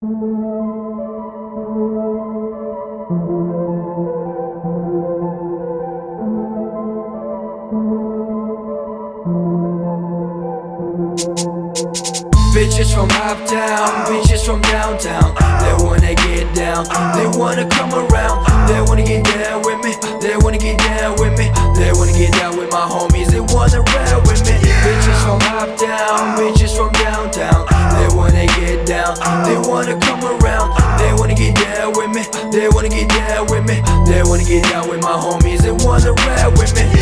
Bitches from uptown, bitches from downtown, they wanna get down, they wanna come around, they wanna get down with me, they wanna get down with me, they wanna get down with my homies, they wanna ride with me. Bitches from uptown, bitches from downtown, they wanna get down, they wanna come around, they wanna get down with me, they wanna get down with me, they wanna get down with my homies, they wanna ride with me.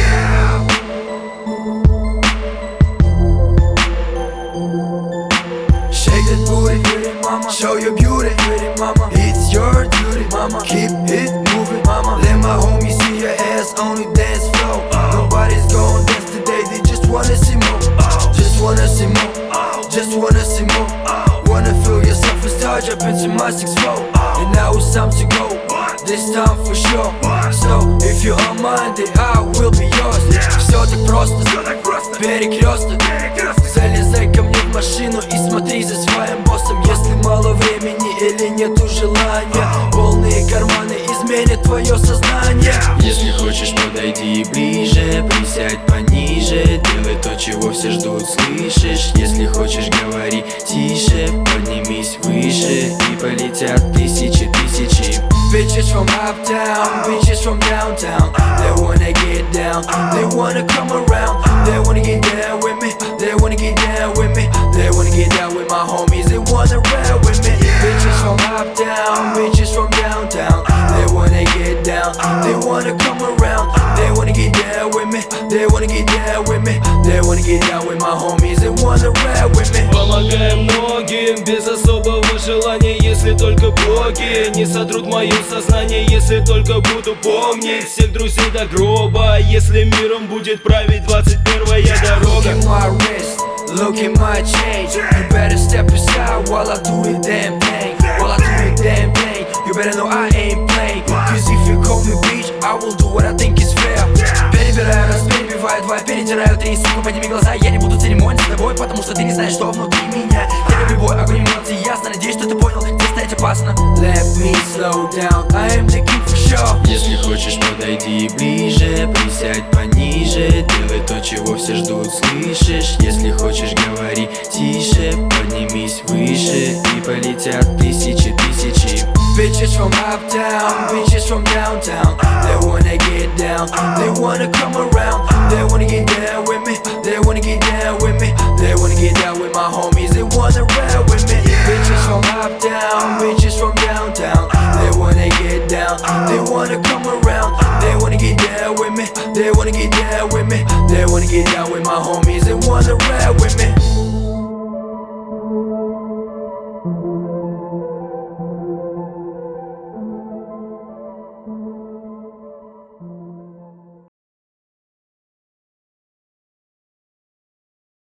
Shake that booty, pretty mama. Show your beauty, pretty mama. It's your duty, mama. Keep it moving, mama. Let my homies see your ass on the dance floor. Nobody's gon' dance today, they just wanna see more. Just wanna see more, just wanna see more. Wanna feel yourself and start jumping to my 6-4. And now it's time to go, this time for sure. So if you're on mine, then I will be yours. Все так просто, перекресток. Залезай ко мне в машину и смотри за своим боссом. Если мало времени или нету желания, полные карманы изменят твое сознание. Если хочешь, подойди ближе, присядь пониже, делай то, чего все ждут, слышишь? Если хочешь, говори тише, поднимись выше, и полетят тысячи. Bitches from uptown, bitches from downtown, they wanna get down, they wanna come around, they wanna get down with me, they wanna get down with me, they wanna get down with my homies, they wanna ride with me. Bitches from uptown, bitches from downtown, they wanna get down, they wanna come around, they wanna get down with me, they wanna get down with me, they wanna get down with my homies, they wanna ride with me. Помогаем многим без особого желания, если только боги не сотрут мое сознание, если только буду помнить всех друзей до гроба, если миром будет править 21-я дорога. Look at my wrist, look at my change. You better step aside while I do the damn thing. While I do the damn thing, you better know I ain't playing. Cause if you call me bitch, I will do what I think is fair. Перебираю раз, перебиваю два, перетираю три, сука, подними глаза. Я не буду церемонить с тобой, потому что ты не знаешь, что внутри меня. Я люблю бой, огонь эмоций, ясно. Надеюсь, что ты понял, где стоять опасно. Let me slow down, I am the king for sure. Если хочешь, подойди ближе, присядь пониже, делай то, чего все ждут, слышишь? Если хочешь, говори тише, поднимись выше, и полетят тысячи. Bitches from uptown, bitches from downtown, they wanna get down, they wanna come around, they wanna get down with me, they wanna get down with me, they wanna get down with my homies, they wanna ride with me. Bitches from uptown, bitches from downtown, they wanna get down, they wanna come around, they wanna get down with me, they wanna get down with me, they wanna get down with my homies, they wanna ride with me.